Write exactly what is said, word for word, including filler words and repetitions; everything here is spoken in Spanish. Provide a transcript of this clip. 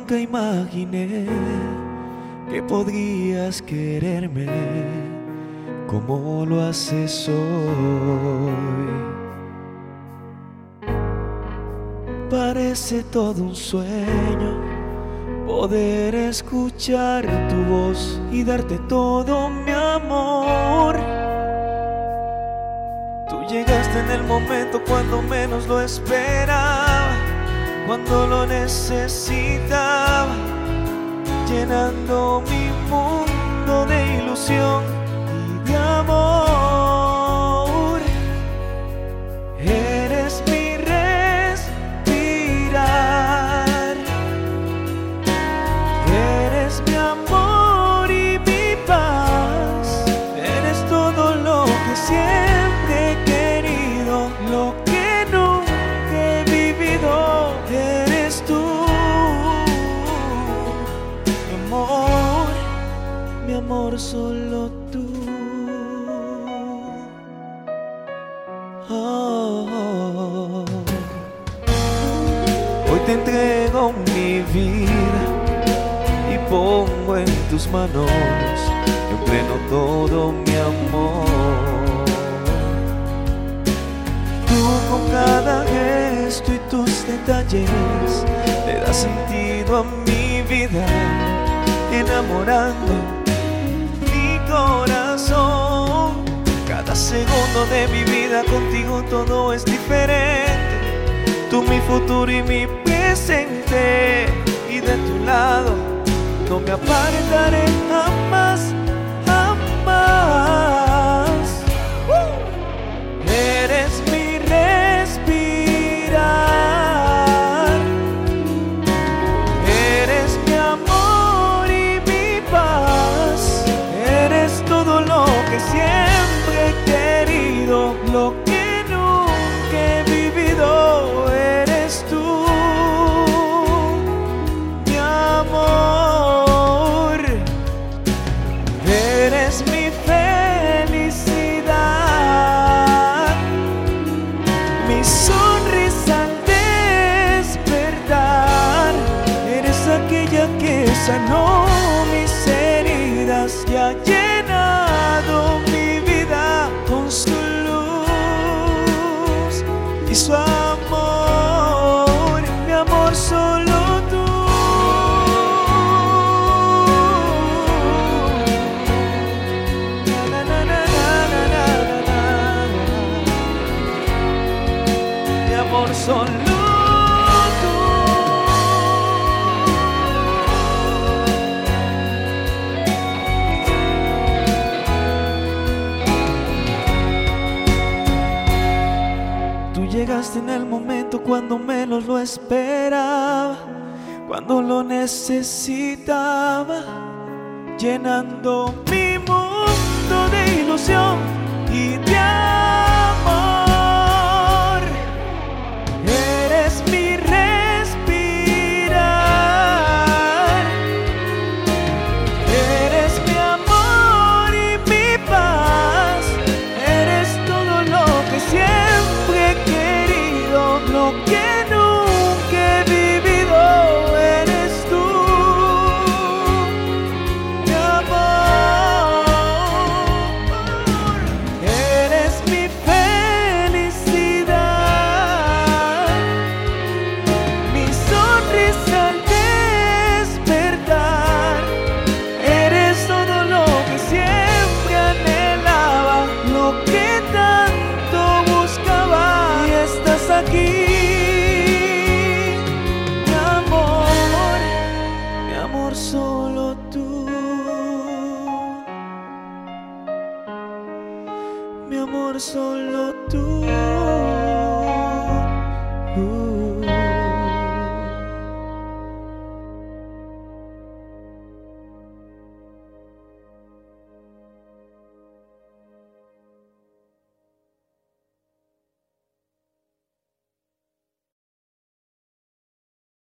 nunca imaginé que podrías quererme como lo haces hoy. Parece todo un sueño poder escuchar tu voz y darte todo mi amor. Tú llegaste en el momento cuando menos lo esperaba, cuando lo necesitaba, llenando mi mundo de ilusión y de amor. Eres mi respirar, eres mi amor y mi paz, eres todo lo que siempre he querido, lo que nunca he vivido. Eres tú, mi amor, mi amor, solo tú. Oh, oh, oh. Hoy te entrego mi vida y pongo en tus manos en pleno todo mi amor. Tú con cada gesto y tus detalles le das sentido a mi vida, enamorando mi corazón. Cada segundo de mi vida contigo todo es diferente. Tú mi futuro y mi presente, y de tu lado no me apartaré jamás, jamás. ¡Uh! Eres mi respirar, eres mi amor y mi paz, eres todo lo que siempre he querido, lo que nunca he vivido. Eres tú, mi amor, eres mi felicidad, mi sonrisa al despertar, eres aquella que sanó mis heridas y ha llenado mi vida con su luz y su amor, mi amor, solo tú. Na, na, na, na, na, na, na, na. Mi amor, solo tú. Tú llegaste en el momento cuando menos lo esperaba, cuando lo necesitaba, llenando mi mundo de ilusión y de amor.